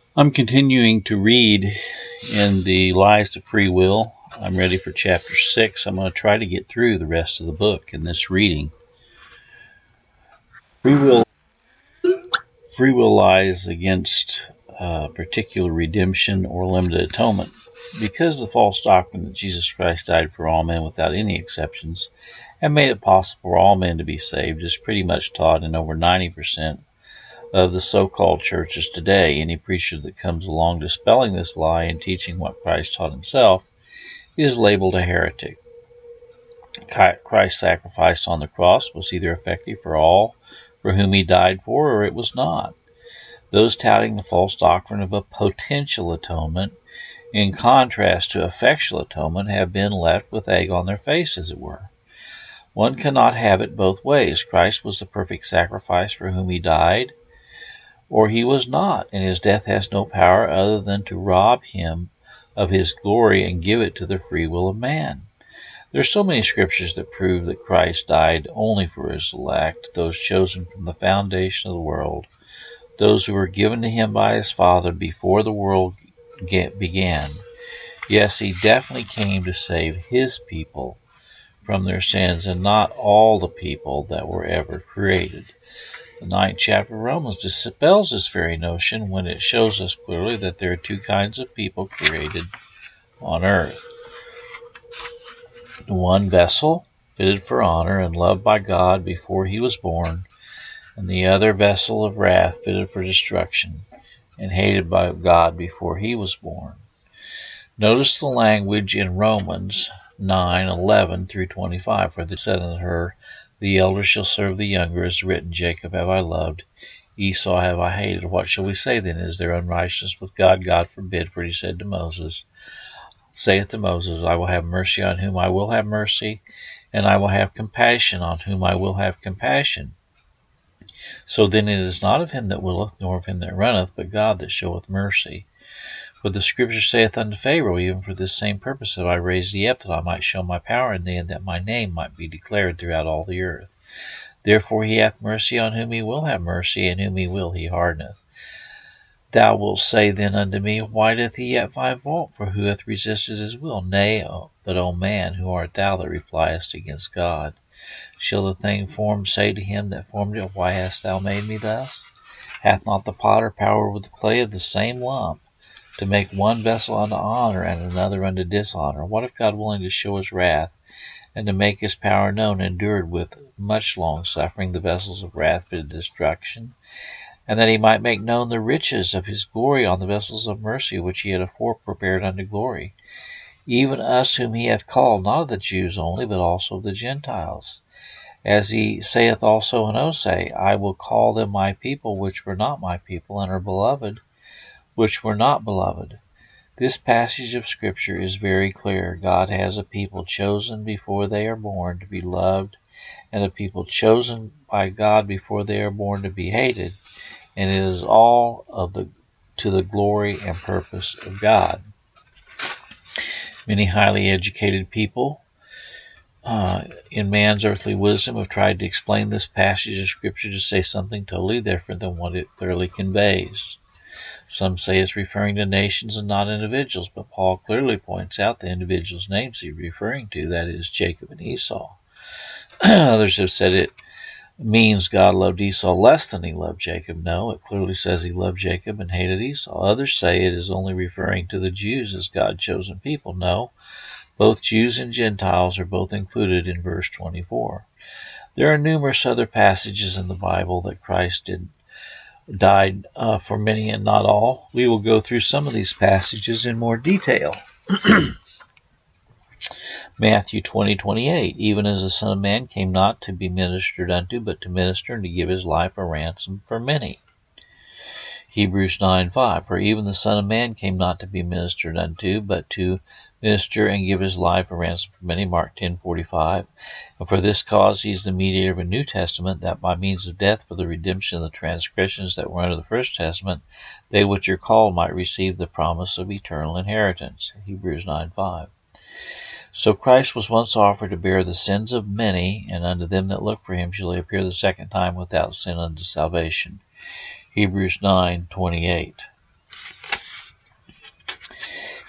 I'm continuing to read in The Lies of Free Will. I'm ready for chapter 6. I'm going to try to get through the rest of the book in this reading. Free will lies against particular redemption or limited atonement. Because the false doctrine that Jesus Christ died for all men without any exceptions and made it possible for all men to be saved is pretty much taught in over 90% of the so-called churches today. Any preacher that comes along dispelling this lie and teaching what Christ taught himself is labeled a heretic. Christ's sacrifice on the cross was either effective for all for whom he died for, or it was not. Those touting the false doctrine of a potential atonement, in contrast to effectual atonement, have been left with egg on their face, as it were. One cannot have it both ways. Christ was the perfect sacrifice for whom he died, or he was not, and his death has no power other than to rob him of his glory and give it to the free will of man. There are so many scriptures that prove that Christ died only for his elect, those chosen from the foundation of the world, those who were given to him by his Father before the world began. Yes, he definitely came to save his people from their sins, and not all the people that were ever created. The 9th chapter of Romans dispels this very notion when it shows us clearly that there are two kinds of people created on earth. One vessel, fitted for honor and loved by God before he was born, and the other vessel of wrath, fitted for destruction and hated by God before he was born. Notice the language in Romans 9:11 through 25. For they said unto her, the elder shall serve the younger, as written, Jacob have I loved, Esau have I hated. What shall we say then? Is there unrighteousness with God? God forbid. For he said to Moses, saith to Moses, I will have mercy on whom I will have mercy, and I will have compassion on whom I will have compassion. So then it is not of him that willeth, nor of him that runneth, but God that showeth mercy. For the Scripture saith unto Pharaoh, even for this same purpose have I raised thee up, that I might show my power in thee, and that my name might be declared throughout all the earth. Therefore he hath mercy on whom he will have mercy, and whom he will he hardeneth. Thou wilt say then unto me, why doth he yet find fault? For who hath resisted his will? Nay, but, O man, who art thou that repliest against God? Shall the thing formed say to him that formed it, why hast thou made me thus? Hath not the potter power with the clay of the same lump, to make one vessel unto honor and another unto dishonor? What if God, willing to show his wrath, and to make his power known, endured with much long suffering the vessels of wrath for destruction, and that he might make known the riches of his glory on the vessels of mercy, which he had afore prepared unto glory? Even us whom he hath called, not of the Jews only, but also of the Gentiles. As he saith also in Hosea, I will call them my people, which were not my people, and are beloved, which were not beloved. This passage of Scripture is very clear. God has a people chosen before they are born to be loved, and a people chosen by God before they are born to be hated, and it is all to the glory and purpose of God. Many highly educated people in man's earthly wisdom have tried to explain this passage of Scripture to say something totally different than what it clearly conveys. Some say it's referring to nations and not individuals, but Paul clearly points out the individuals' names he's referring to, that is, Jacob and Esau. Others have said it means God loved Esau less than he loved Jacob. No, it clearly says he loved Jacob and hated Esau. Others say it is only referring to the Jews as God's chosen people. No, both Jews and Gentiles are both included in verse 24. There are numerous other passages in the Bible that Christ died for many and not all. We will go through some of these passages in more detail. Matthew 20:28, even as the Son of Man came not to be ministered unto, but to minister and to give his life a ransom for many. Hebrews 9:5, for even the Son of Man came not to be ministered unto, but to minister and give his life a ransom for many. Mark 10:45, and for this cause he is the mediator of a new testament, that by means of death for the redemption of the transgressions that were under the first testament, they which are called might receive the promise of eternal inheritance. Hebrews 9:5. So Christ was once offered to bear the sins of many, and unto them that look for him shall he appear the second time without sin unto salvation. Hebrews 9:28.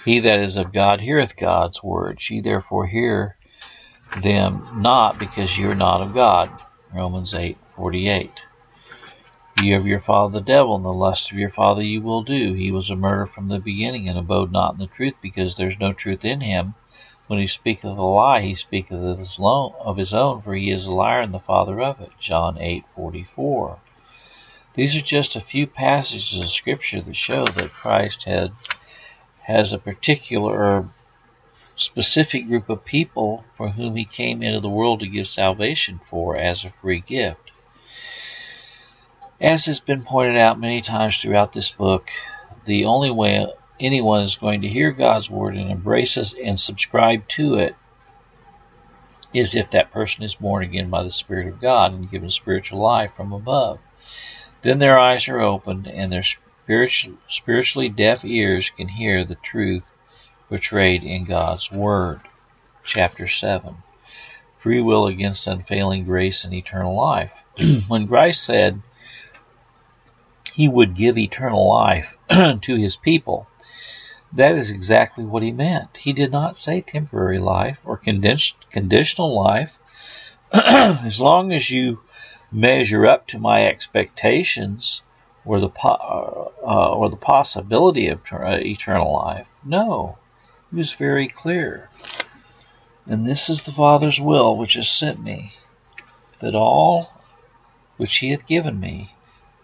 He that is of God heareth God's words. Ye therefore hear them not, because ye are not of God. Romans 8:48. Ye of your father the devil, and the lust of your father ye will do. He was a murderer from the beginning, and abode not in the truth, because there is no truth in him. When he speaketh a lie, he speaketh of his own, for he is a liar and the father of it. John 8:44. These are just a few passages of Scripture that show that Christ has a particular or specific group of people for whom he came into the world to give salvation for as a free gift. As has been pointed out many times throughout this book, the only way anyone is going to hear God's word and embrace it and subscribe to it is if that person is born again by the Spirit of God and given spiritual life from above. Then their eyes are opened, and their spiritually deaf ears can hear the truth portrayed in God's Word. Chapter 7. Free will against unfailing grace and eternal life. When Christ said he would give eternal life to his people, that is exactly what he meant. He did not say temporary life or conditional life. As long as you measure up to my expectations or the possibility of eternal life. No, he was very clear. And this is the Father's will which has sent me, that all which he hath given me,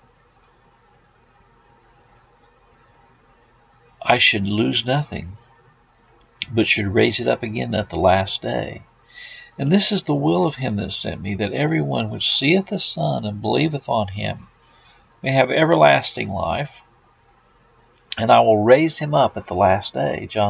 I should lose nothing, but should raise it up again at the last day. And this is the will of him that sent me, that every one which seeth the Son and believeth on him may have everlasting life, and I will raise him up at the last day. John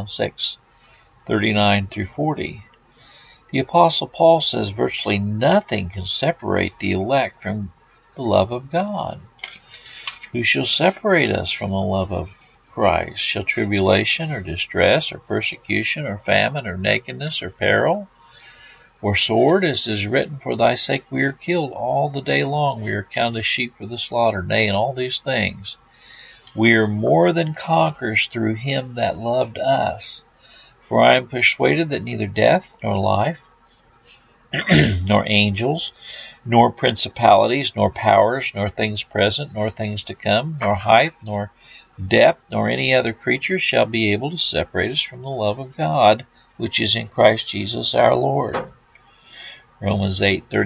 6:39-40. The Apostle Paul says virtually nothing can separate the elect from the love of God. Who shall separate us from the love of Christ? Shall tribulation or distress or persecution or famine or nakedness or peril or sword? As is written, for thy sake we are killed all the day long. We are counted as sheep for the slaughter. Nay, in all these things we are more than conquerors through him that loved us. For I am persuaded that neither death nor life, nor angels, nor principalities, nor powers, nor things present, nor things to come, nor height, nor depth, nor any other creature shall be able to separate us from the love of God, which is in Christ Jesus our Lord. Romans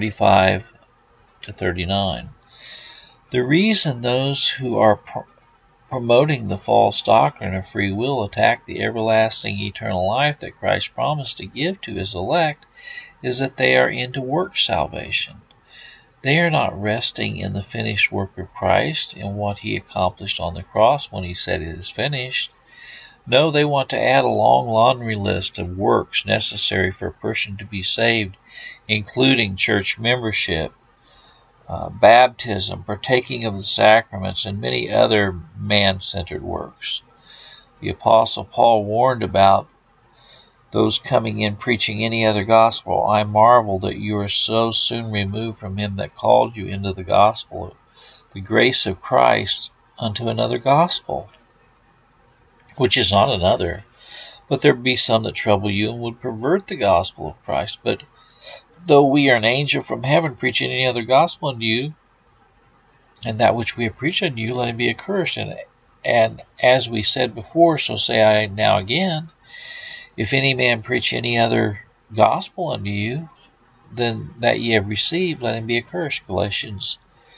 8:35-39. The reason those who are promoting the false doctrine of free will attack the everlasting eternal life that Christ promised to give to his elect is that they are into work salvation. They are not resting in the finished work of Christ, in what he accomplished on the cross when he said it is finished. No, they want to add a long laundry list of works necessary for a person to be saved, including church membership, baptism, partaking of the sacraments, and many other man-centered works. The Apostle Paul warned about those coming in preaching any other gospel. I marvel that you are so soon removed from him that called you into the gospel of the grace of Christ unto another gospel, which is not another. But there be some that trouble you and would pervert the gospel of Christ. But though we are an angel from heaven preaching any other gospel unto you, and that which we have preached unto you, let him be accursed. And as we said before, so say I now again, if any man preach any other gospel unto you than that ye have received, let him be accursed. Galatians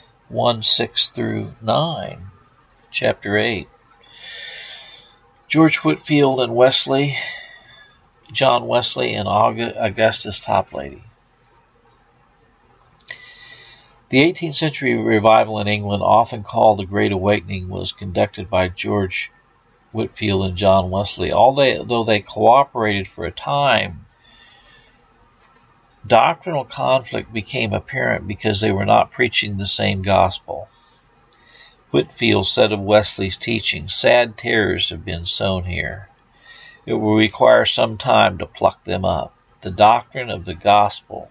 1:6-9, chapter 8. George Whitefield and John Wesley and Augustus Toplady. The 18th century revival in England, often called the Great Awakening, was conducted by George Whitefield and John Wesley. Although they cooperated for a time, doctrinal conflict became apparent because they were not preaching the same gospel. Whitefield said of Wesley's teaching, "Sad tares have been sown here. It will require some time to pluck them up. The doctrines of the gospel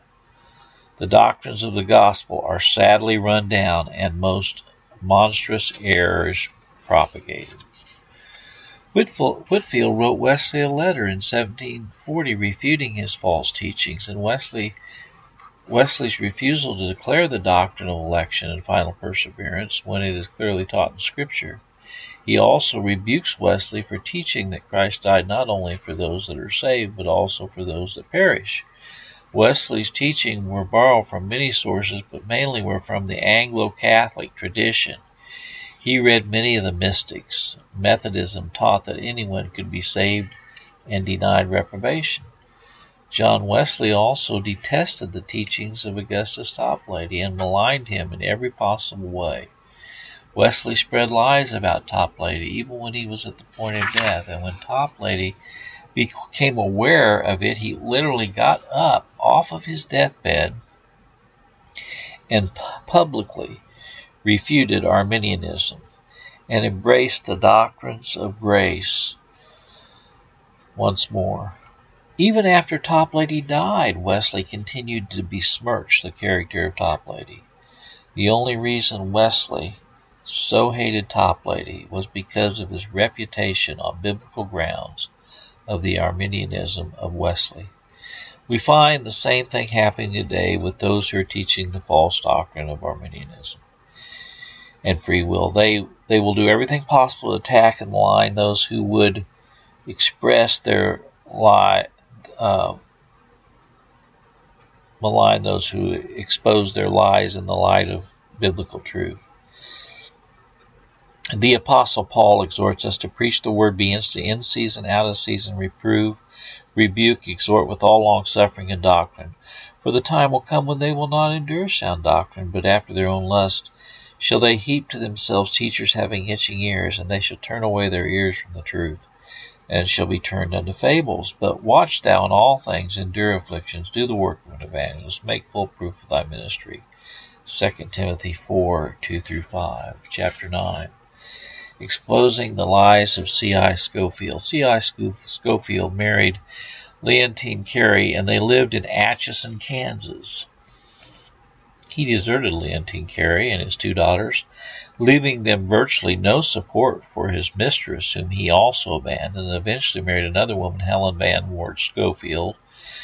are sadly run down, and most monstrous errors propagated." Whitefield wrote Wesley a letter in 1740 refuting his false teachings, and Wesley's refusal to declare the doctrine of election and final perseverance when it is clearly taught in Scripture. He also rebukes Wesley for teaching that Christ died not only for those that are saved, but also for those that perish. Wesley's teaching were borrowed from many sources, but mainly were from the Anglo-Catholic tradition. He read many of the mystics. Methodism taught that anyone could be saved and denied reprobation. John Wesley also detested the teachings of Augustus Toplady and maligned him in every possible way. Wesley spread lies about Toplady even when he was at the point of death, and when Toplady became aware of it, he literally got up off of his deathbed and publicly refuted Arminianism and embraced the doctrines of grace once more. Even after Toplady died, Wesley continued to besmirch the character of Toplady. The only reason Wesley so hated Toplady was because of his reputation on biblical grounds of the Arminianism of Wesley. We find the same thing happening today with those who are teaching the false doctrine of Arminianism and free will. They will do everything possible to attack and malign those who would express their malign those who expose their lies in the light of biblical truth. The Apostle Paul exhorts us to preach the word, be instant, in season, out of season, reprove, rebuke, exhort with all longsuffering and doctrine. For the time will come when they will not endure sound doctrine, but after their own lust shall they heap to themselves teachers having itching ears, and they shall turn away their ears from the truth, and shall be turned unto fables. But watch thou in all things, endure afflictions, do the work of an evangelist, make full proof of thy ministry. 2 Timothy 4, 2-5, chapter 9. Exposing the lies of C.I. Scofield. C.I. Scofield married Leontine Carey, and they lived in Atchison, Kansas. He deserted Leontine Carey and his two daughters, leaving them virtually no support for his mistress, whom he also abandoned, and eventually married another woman, Helen Van Ward Scofield.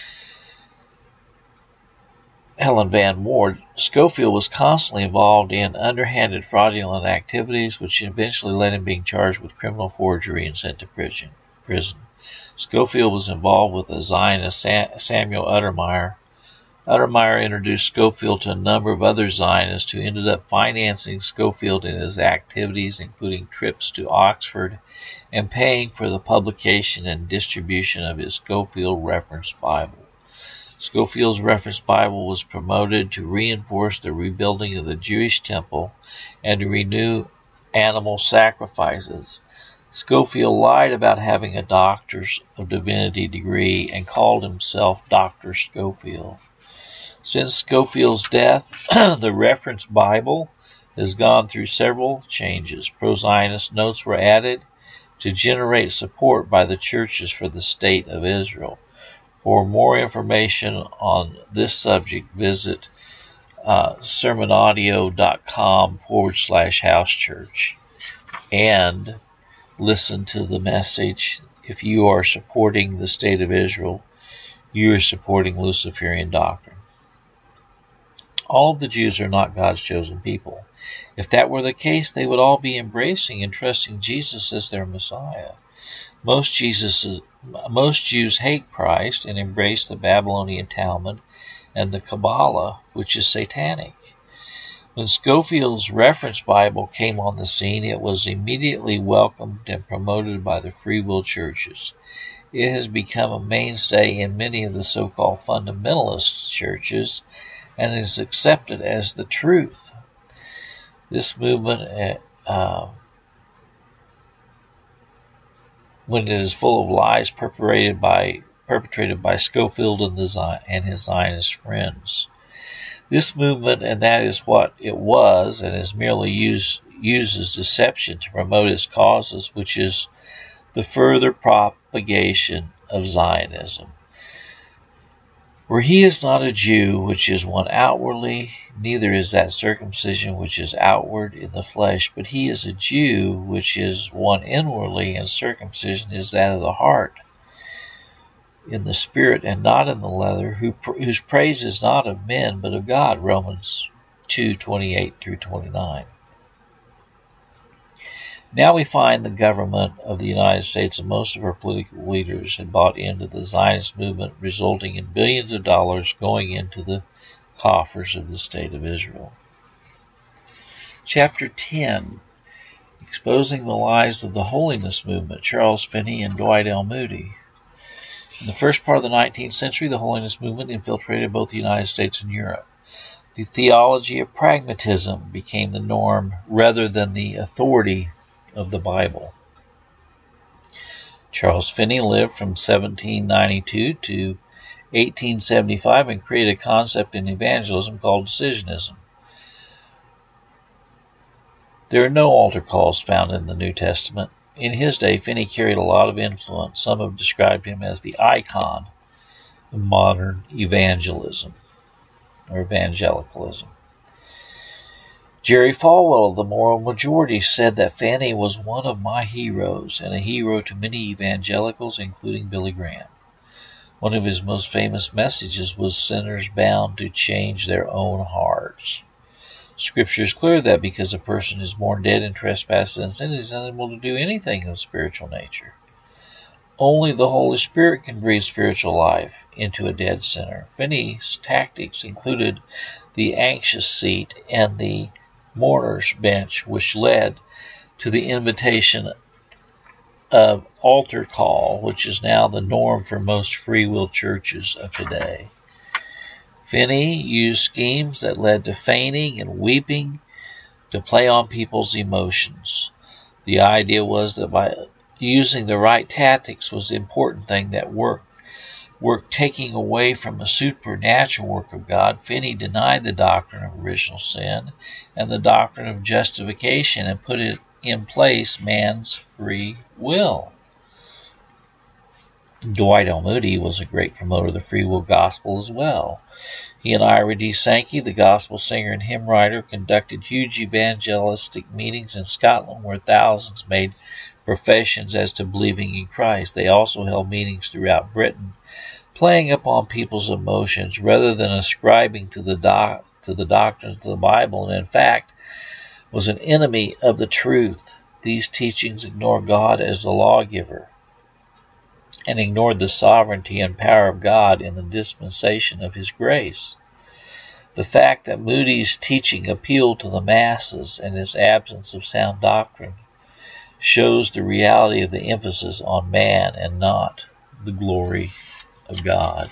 Scofield was constantly involved in underhanded fraudulent activities, which eventually led him being charged with criminal forgery and sent to prison. Scofield was involved with the Zionist Samuel Uttermeyer. Uttermeyer introduced Scofield to a number of other Zionists who ended up financing Scofield in his activities, including trips to Oxford and paying for the publication and distribution of his Scofield Reference Bible. Scofield's Reference Bible was promoted to reinforce the rebuilding of the Jewish temple and to renew animal sacrifices. Scofield lied about having a Doctor's of Divinity degree and called himself Dr. Scofield. Since Scofield's death, the Reference Bible has gone through several changes. Pro-Zionist notes were added to generate support by the churches for the State of Israel. For more information on this subject, visit sermonaudio.com/housechurch and listen to the message. If you are supporting the State of Israel, you are supporting Luciferian doctrine. All of the Jews are not God's chosen people. If that were the case, they would all be embracing and trusting Jesus as their Messiah. Most Jews hate Christ and embrace the Babylonian Talmud and the Kabbalah, which is satanic. When Scofield's Reference Bible came on the scene, it was immediately welcomed and promoted by the free will churches. It has become a mainstay in many of the so-called fundamentalist churches and is accepted as the truth. This movement, when it is full of lies perpetrated by Scofield and his Zionist friends. This movement, and that is what it was, and is merely uses deception to promote its causes, which is the further propagation of Zionism. For he is not a Jew, which is one outwardly, neither is that circumcision which is outward in the flesh, but he is a Jew, which is one inwardly, and circumcision is that of the heart, in the spirit and not in the leather, whose praise is not of men, but of God. Romans 2:28-29. Now we find the government of the United States and most of our political leaders had bought into the Zionist movement, resulting in billions of dollars going into the coffers of the State of Israel. Chapter 10, Exposing the Lies of the Holiness Movement, Charles Finney and Dwight L. Moody. In the first part of the 19th century, the Holiness Movement infiltrated both the United States and Europe. The theology of pragmatism became the norm rather than the authority of the Bible. Charles Finney lived from 1792 to 1875 and created a concept in evangelism called decisionism. There are no altar calls found in the New Testament. In his day, Finney carried a lot of influence. Some have described him as the icon of modern evangelism or evangelicalism. Jerry Falwell of the Moral Majority said that Finney was one of my heroes and a hero to many evangelicals, including Billy Graham. One of his most famous messages was sinners bound to change their own hearts. Scripture is clear that because a person is born dead in trespasses and sin, he is unable to do anything in the spiritual nature. Only the Holy Spirit can breathe spiritual life into a dead sinner. Finney's tactics included the anxious seat and the mourner's bench, which led to the invitation of altar call, which is now the norm for most free will churches of today. Finney used schemes that led to fainting and weeping to play on people's emotions. The idea was that by using the right tactics was the important thing that work taking away from the supernatural work of God. Finney denied the doctrine of original sin and the doctrine of justification and put it in place man's free will. Dwight L. Moody was a great promoter of the free will gospel as well. He and Ira D. Sankey, the gospel singer and hymn writer, conducted huge evangelistic meetings in Scotland where thousands made professions as to believing in Christ. They also held meetings throughout Britain, playing upon people's emotions rather than ascribing to the doctrines of the Bible, and in fact was an enemy of the truth. These teachings ignore God as the lawgiver and ignored the sovereignty and power of God in the dispensation of His grace. The fact that Moody's teaching appealed to the masses and his absence of sound doctrine shows the reality of the emphasis on man and not the glory of God.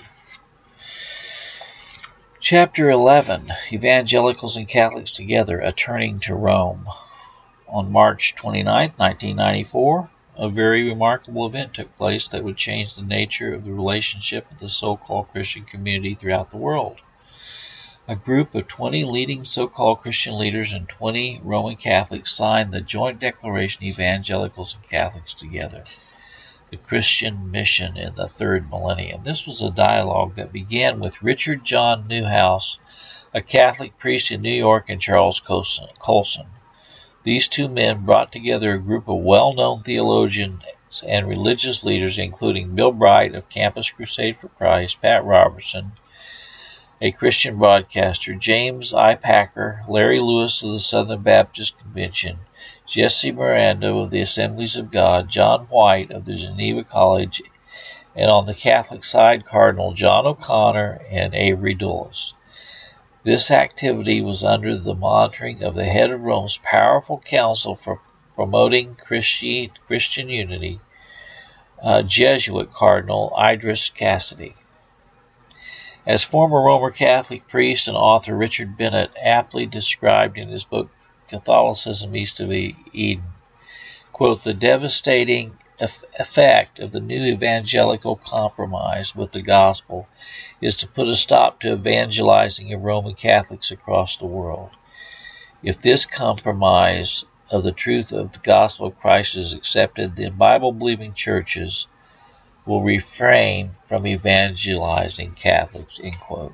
Chapter 11, Evangelicals and Catholics Together, A Turning to Rome. On March 29, 1994, a very remarkable event took place that would change the nature of the relationship of the so-called Christian community throughout the world. A group of 20 leading so-called Christian leaders and 20 Roman Catholics signed the joint declaration, Evangelicals and Catholics Together, the Christian Mission in the Third Millennium. This was a dialogue that began with Richard John Newhouse, a Catholic priest in New York, and Charles Colson. These two men brought together a group of well-known theologians and religious leaders, including Bill Bright of Campus Crusade for Christ, Pat Robertson, a Christian broadcaster, James I. Packer, Larry Lewis of the Southern Baptist Convention, Jesse Miranda of the Assemblies of God, John White of the Geneva College, and on the Catholic side, Cardinal John O'Connor and Avery Dulles. This activity was under the monitoring of the head of Rome's powerful council for promoting Christian unity, Jesuit Cardinal Idris Cassidy. As former Roman Catholic priest and author Richard Bennett aptly described in his book Catholicism East of Eden, quote, the devastating effect of the new evangelical compromise with the gospel is to put a stop to evangelizing of Roman Catholics across the world. If this compromise of the truth of the gospel of Christ is accepted, then Bible-believing churches will refrain from evangelizing Catholics, end quote.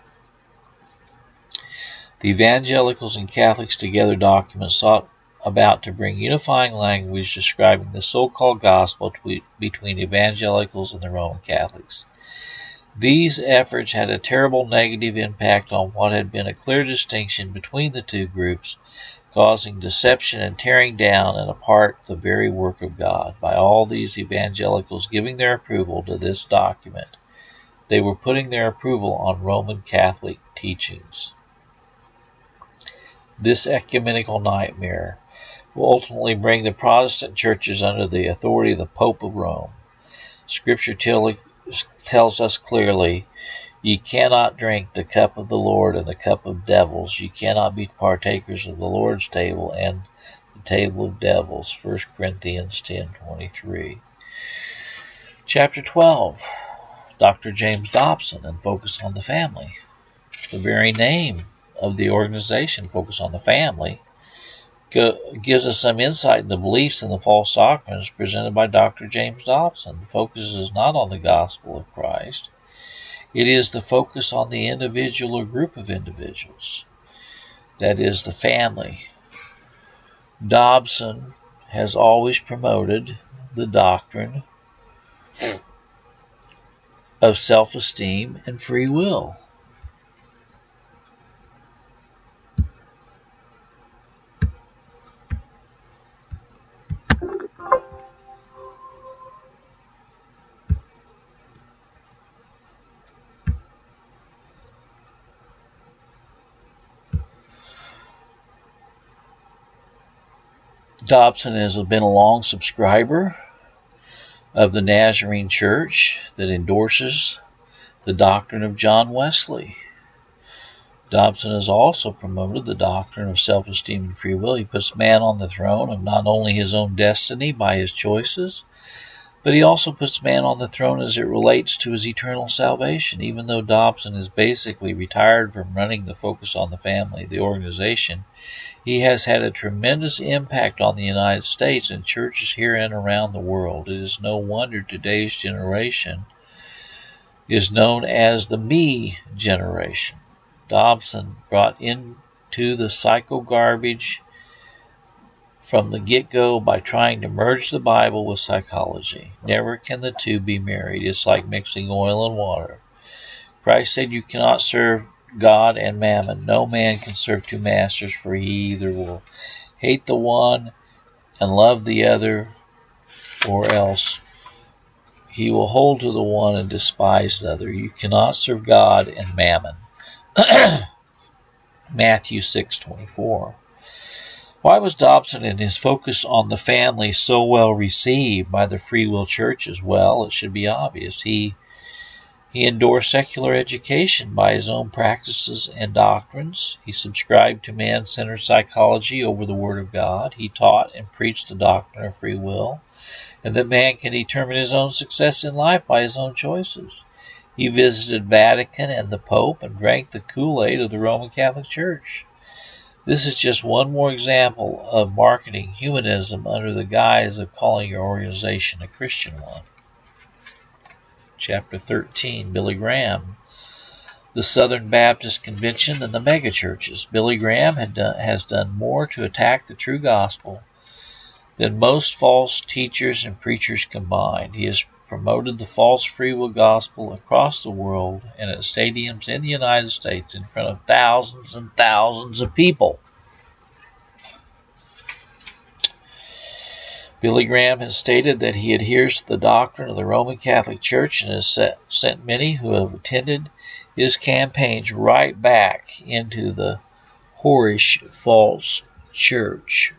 The Evangelicals and Catholics Together document sought about to bring unifying language describing the so-called gospel between evangelicals and the Roman Catholics. These efforts had a terrible negative impact on what had been a clear distinction between the two groups, causing deception and tearing down and apart the very work of God. By all these evangelicals giving their approval to this document, they were putting their approval on Roman Catholic teachings. This ecumenical nightmare will ultimately bring the Protestant churches under the authority of the Pope of Rome. Scripture tells us clearly, "Ye cannot drink the cup of the Lord and the cup of devils. Ye cannot be partakers of the Lord's table and the table of devils." 1 Corinthians 10:23. Chapter 12. Dr. James Dobson and Focus on the Family. The very name of the organization, Focus on the Family, gives us some insight in the beliefs and the false doctrines presented by Dr. James Dobson. The focus is not on the gospel of Christ. It is the focus on the individual or group of individuals. That is, the family. Dobson has always promoted the doctrine of self-esteem and free will. Dobson has been a long subscriber of the Nazarene Church that endorses the doctrine of John Wesley. Dobson has also promoted the doctrine of self-esteem and free will. He puts man on the throne of not only his own destiny by his choices, but he also puts man on the throne as it relates to his eternal salvation. Even though Dobson is basically retired from running the Focus on the Family, the organization, he has had a tremendous impact on the United States and churches here and around the world. It is no wonder today's generation is known as the me generation. Dobson brought into the psycho-garbage from the get-go by trying to merge the Bible with psychology. Never can the two be married. It's like mixing oil and water. Christ said you cannot serve God and mammon. No man can serve two masters, for he either will hate the one and love the other, or else he will hold to the one and despise the other. You cannot serve God and mammon. Matthew 6:24. Why was Dobson and his focus on the family so well received by the free will churches? Well, it should be obvious. He endorsed secular education by his own practices and doctrines. He subscribed to man-centered psychology over the Word of God. He taught and preached the doctrine of free will, and that man can determine his own success in life by his own choices. He visited Vatican and the Pope and drank the Kool-Aid of the Roman Catholic Church. This is just one more example of marketing humanism under the guise of calling your organization a Christian one. Chapter 13, Billy Graham, the Southern Baptist Convention and the megachurches. Billy Graham has done more to attack the true gospel than most false teachers and preachers combined. He has promoted the false free will gospel across the world and at stadiums in the United States in front of thousands and thousands of people. Billy Graham has stated that he adheres to the doctrine of the Roman Catholic Church and has sent many who have attended his campaigns right back into the whorish false church.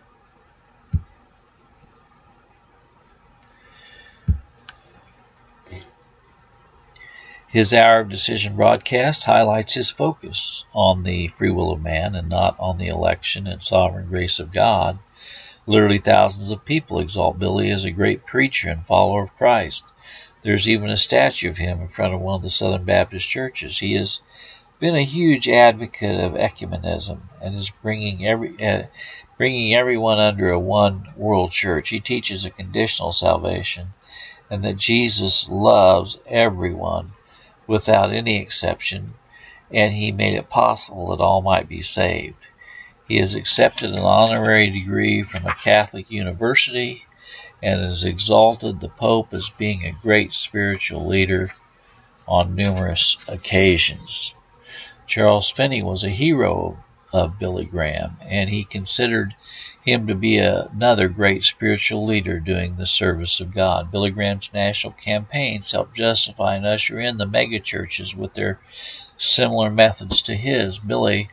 His Hour of Decision broadcast highlights his focus on the free will of man and not on the election and sovereign grace of God. Literally thousands of people exalt Billy as a great preacher and follower of Christ. There's even a statue of him in front of one of the Southern Baptist churches. He has been a huge advocate of ecumenism and is bringing everyone under a one world church. He teaches a conditional salvation and that Jesus loves everyone without any exception, and he made it possible that all might be saved. He has accepted an honorary degree from a Catholic university and has exalted the Pope as being a great spiritual leader on numerous occasions. Charles Finney was a hero of Billy Graham, and he considered him to be another great spiritual leader doing the service of God. Billy Graham's national campaigns helped justify and usher in the megachurches with their similar methods to his. Billy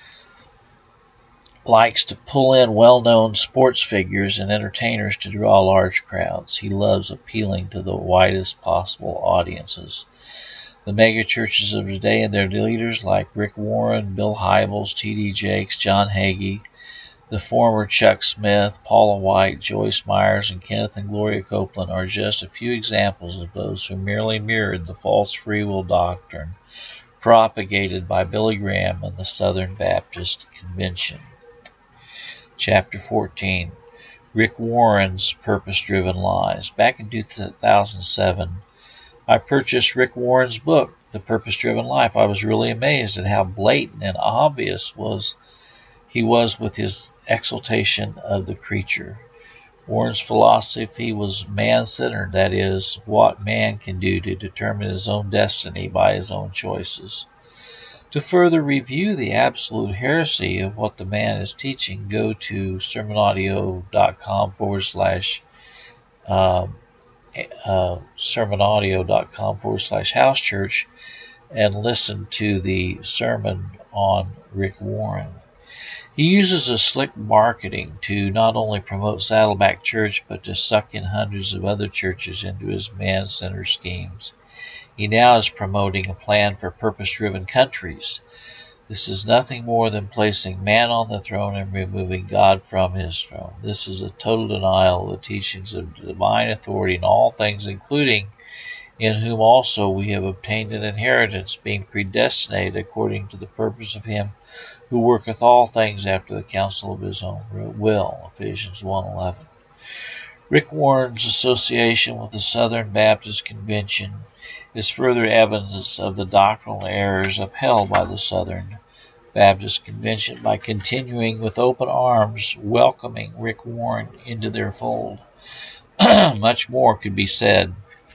likes to pull in well-known sports figures and entertainers to draw large crowds. He loves appealing to the widest possible audiences. The megachurches of today and their leaders like Rick Warren, Bill Hybels, T.D. Jakes, John Hagee, the former Chuck Smith, Paula White, Joyce Myers, and Kenneth and Gloria Copeland are just a few examples of those who merely mirrored the false free will doctrine propagated by Billy Graham and the Southern Baptist Convention. Chapter 14. Rick Warren's Purpose-Driven Lies. Back in 2007, I purchased Rick Warren's book, The Purpose-Driven Life. I was really amazed at how blatant and obvious he was with his exaltation of the creature. Warren's philosophy was man-centered, that is, what man can do to determine his own destiny by his own choices. To further review the absolute heresy of what the man is teaching, go to sermonaudio.com/house church and listen to the sermon on Rick Warren. He uses a slick marketing to not only promote Saddleback Church, but to suck in hundreds of other churches into his man-centered schemes. He now is promoting a plan for purpose-driven countries. This is nothing more than placing man on the throne and removing God from his throne. This is a total denial of the teachings of divine authority in all things, including in whom also we have obtained an inheritance, being predestinated according to the purpose of him who worketh all things after the counsel of his own will. Ephesians 1:11. Rick Warren's association with the Southern Baptist Convention is further evidence of the doctrinal errors upheld by the Southern Baptist Convention by continuing with open arms, welcoming Rick Warren into their fold. Much more could be said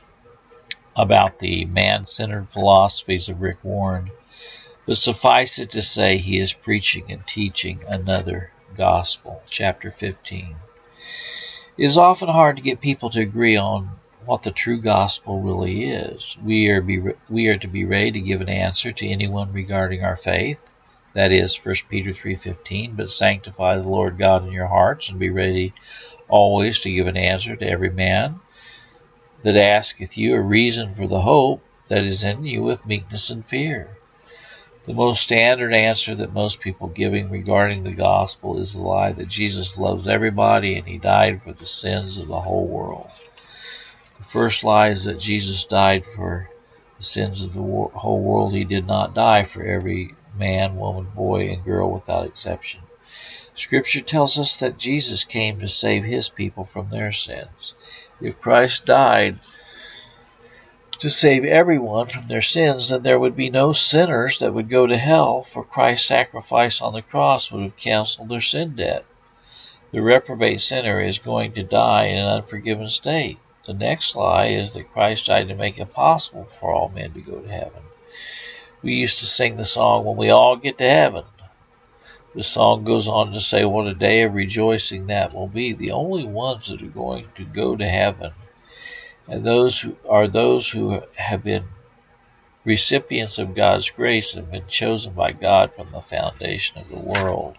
about the man-centered philosophies of Rick Warren, but suffice it to say he is preaching and teaching another gospel. Chapter 15. It is often hard to get people to agree on what the true gospel really is. We are to be ready to give an answer to anyone regarding our faith. That is 1 Peter 3:15, but sanctify the Lord God in your hearts, and be ready always to give an answer to every man that asketh you a reason for the hope that is in you with meekness and fear. The most standard answer that most people giving regarding the gospel is the lie that Jesus loves everybody and he died for the sins of the whole world. The first lie is that Jesus died for the sins of the whole world. He did not die for every man, woman, boy, and girl without exception. Scripture tells us that Jesus came to save his people from their sins. If Christ died to save everyone from their sins, then there would be no sinners that would go to hell, for Christ's sacrifice on the cross would have canceled their sin debt. The reprobate sinner is going to die in an unforgiven state. The next lie is that Christ died to make it possible for all men to go to heaven. We used to sing the song, "When we all get to heaven." The song goes on to say what a day of rejoicing that will be. The only ones that are going to go to heaven and those who have been recipients of God's grace and have been chosen by God from the foundation of the world.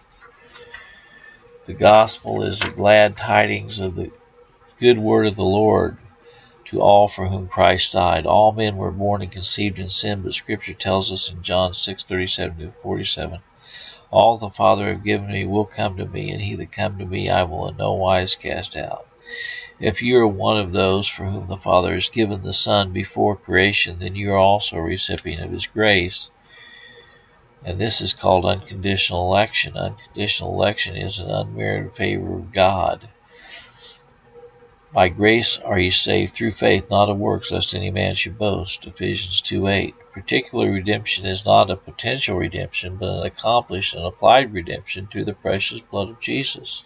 The gospel is the glad tidings of the good word of the Lord to all for whom Christ died. All men were born and conceived in sin, but Scripture tells us in John 6:37-47, all the Father hath given me will come to me, and he that come to me I will in no wise cast out. If you are one of those for whom the Father has given the Son before creation, then you are also a recipient of his grace. And this is called unconditional election. Unconditional election is an unmerited favor of God. By grace are ye saved through faith, not of works, lest any man should boast. Ephesians 2:8. Particular redemption is not a potential redemption, but an accomplished and applied redemption through the precious blood of Jesus.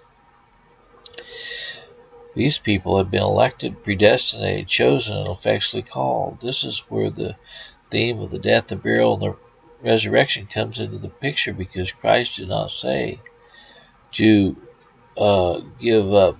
These people have been elected, predestinated, chosen, and effectually called. This is where the theme of the death, the burial, and the resurrection comes into the picture, because Christ did not say to give up.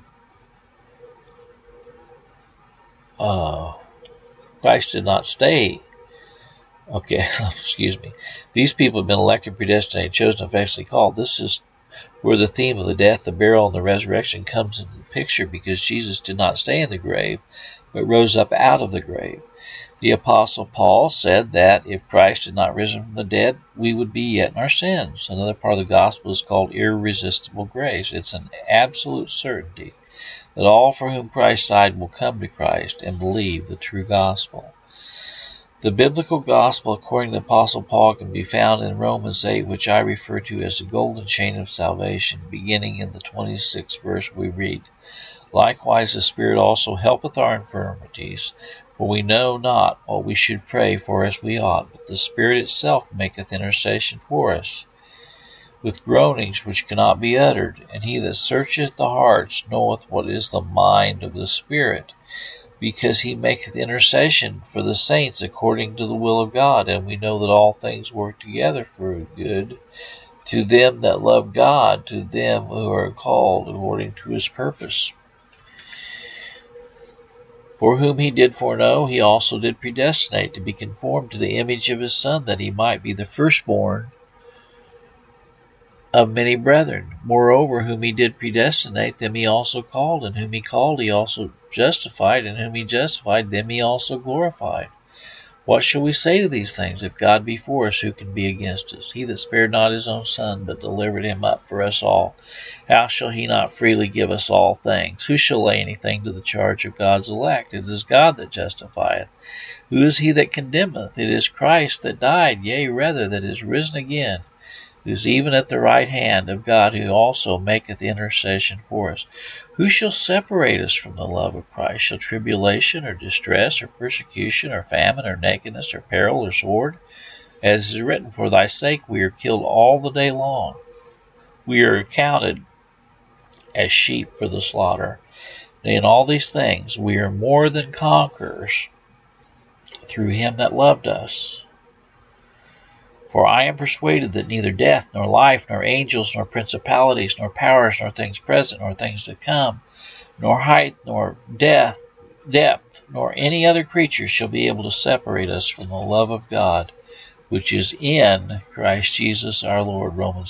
Christ did not stay. Okay, excuse me. These people have been elected, predestinated, chosen, effectually called. This is where the theme of the death, the burial, and the resurrection comes into the picture, because Jesus did not stay in the grave, but rose up out of the grave. The Apostle Paul said that if Christ had not risen from the dead, we would be yet in our sins. Another part of the gospel is called irresistible grace. It's an absolute certainty that all for whom Christ died will come to Christ and believe the true gospel. The biblical gospel, according to the Apostle Paul, can be found in Romans 8, which I refer to as the golden chain of salvation. Beginning in the 26th verse, we read, Likewise the Spirit also helpeth our infirmities, for we know not what we should pray for as we ought, but the Spirit itself maketh intercession for us, with groanings which cannot be uttered. And he that searcheth the hearts knoweth what is the mind of the Spirit, because he maketh intercession for the saints according to the will of God. And we know that all things work together for good to them that love God, to them who are called according to his purpose. For whom he did foreknow, he also did predestinate to be conformed to the image of his Son, that he might be the firstborn of many brethren. Moreover, whom he did predestinate, them he also called, and whom he called he also justified, and whom he justified, them he also glorified. What shall we say to these things? If God be for us, who can be against us? He that spared not his own Son, but delivered him up for us all, how shall he not freely give us all things? Who shall lay anything to the charge of God's elect? It is God that justifieth. Who is he that condemneth? It is Christ that died, yea, rather, that is risen again, who is even at the right hand of God, who also maketh intercession for us. Who shall separate us from the love of Christ? Shall tribulation, or distress, or persecution, or famine, or nakedness, or peril, or sword? As is written, For thy sake we are killed all the day long. We are accounted as sheep for the slaughter. In all these things we are more than conquerors through him that loved us. For I am persuaded that neither death, nor life, nor angels, nor principalities, nor powers, nor things present, nor things to come, nor height, nor depth, nor any other creature shall be able to separate us from the love of God, which is in Christ Jesus our Lord. Romans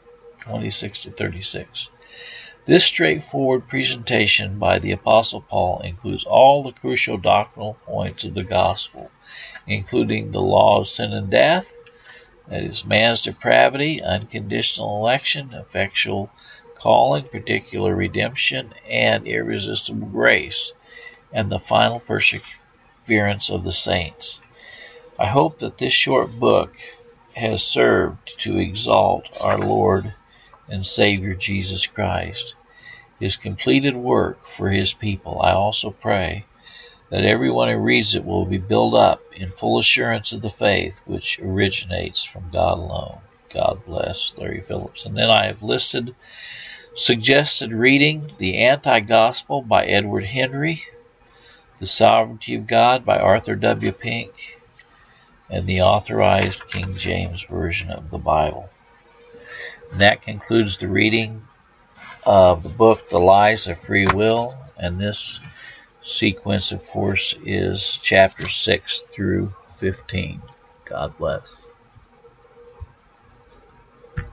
8:26-36. This straightforward presentation by the Apostle Paul includes all the crucial doctrinal points of the gospel, including the law of sin and death, that is, man's depravity, unconditional election, effectual calling, particular redemption, and irresistible grace, and the final perseverance of the saints. I hope that this short book has served to exalt our Lord and Savior Jesus Christ, his completed work for his people. I also pray that everyone who reads it will be built up in full assurance of the faith which originates from God alone. God bless. Larry Phillips. And then I have listed suggested reading: The Anti-Gospel by Edward Henry, The Sovereignty of God by Arthur W. Pink, and the Authorized King James Version of the Bible. And that concludes the reading of the book, The Lies of Free Will, and this sequence, of course, is chapter 6 through 15. God bless.